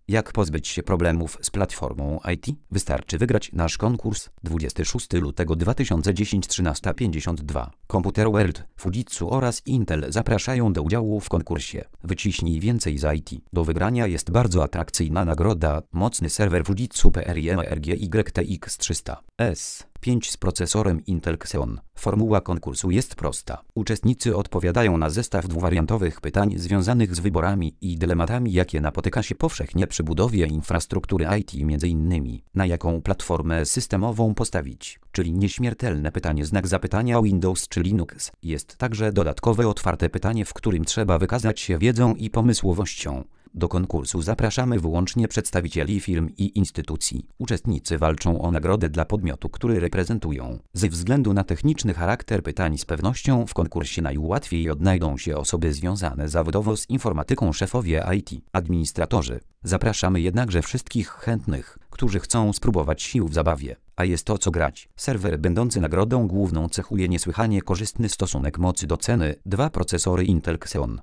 Jak pozbyć się problemów z platformą IT? Wystarczy wygrać nasz konkurs. 26 lutego 2010 13:52. Computer World, Fujitsu oraz Intel zapraszają do udziału w konkursie. Wyciśnij więcej z IT. Do wygrania jest bardzo atrakcyjna nagroda. Mocny serwer Fujitsu PRIMERGY TX 300S5 z procesorem Intel Xeon. Formuła konkursu jest prosta. Uczestnicy odpowiadają na zestaw dwuvariantowych pytań związanych z wyborami i dylematami, jakie napotyka się powszechnie przy budowie infrastruktury IT, m.in. na jaką platformę systemową postawić, czyli nieśmiertelne pytanie znak zapytania Windows czy Linux. Jest także dodatkowe otwarte pytanie, w którym trzeba wykazać się wiedzą i pomysłowością. Do konkursu zapraszamy wyłącznie przedstawicieli firm i instytucji. Uczestnicy walczą o nagrodę dla podmiotu, który reprezentują. Ze względu na techniczny charakter pytań z pewnością w konkursie najłatwiej odnajdą się osoby związane zawodowo z informatyką, szefowie IT, administratorzy. Zapraszamy jednakże wszystkich chętnych, którzy chcą spróbować sił w zabawie. A jest to co grać. Serwer będący nagrodą główną cechuje niesłychanie korzystny stosunek mocy do ceny. 2 procesory Intel Xeon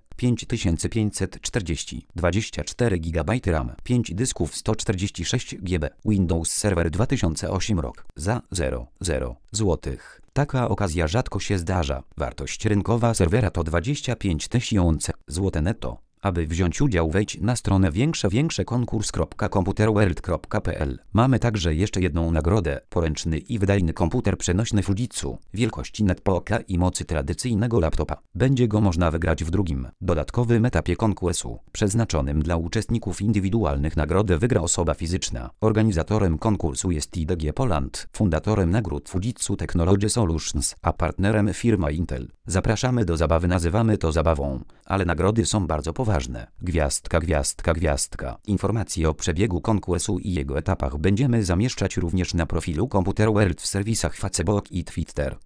E5540, 24 GB RAM, 5 dysków 146 GB, Windows Server 2008 rok, za 0 zł. Taka okazja rzadko się zdarza. Wartość rynkowa serwera to 25 000 zł netto. Aby wziąć udział, wejdź na stronę większa-konkurs.computerworld.pl. Mamy także jeszcze jedną nagrodę. Poręczny i wydajny komputer przenośny Fujitsu, wielkości netbooka i mocy tradycyjnego laptopa. Będzie go można wygrać w drugim, dodatkowym etapie konkursu, przeznaczonym dla uczestników indywidualnych. Nagrodę wygra osoba fizyczna. Organizatorem konkursu jest IDG Poland, fundatorem nagród Fujitsu Technology Solutions, a partnerem firma Intel. Zapraszamy do zabawy. Nazywamy to zabawą, ale nagrody są bardzo poważne. Gwiazdka. Informacje o przebiegu konkursu i jego etapach będziemy zamieszczać również na profilu Computer World w serwisach Facebook i Twitter.